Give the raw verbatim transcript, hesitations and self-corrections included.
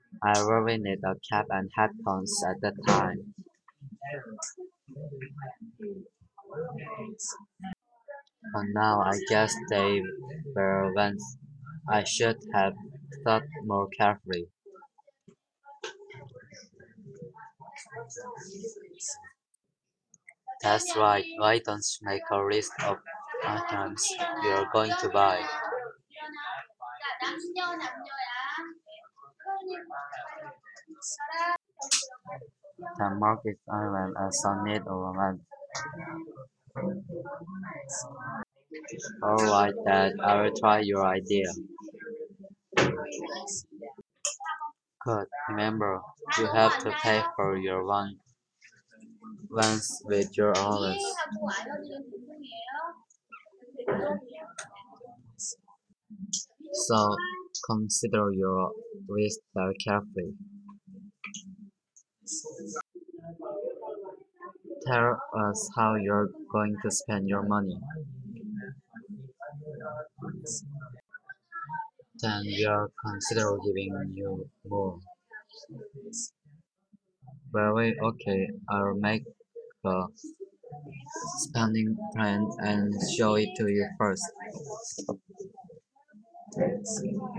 I really need a cap and headphones at that time. And now I guess they were ones I should have thought more carefully. That's right, why don't you make a list of items you're going to buy? The market island as a need or romance. Alright, Dad, I will try your idea. Good. Remember, you have to pay for your one once with your allowance. So consider your list very carefully. Tell us how you're going to spend your money. Then we'll consider giving you more. Very okay, I'll make a spending plan and show it to you first.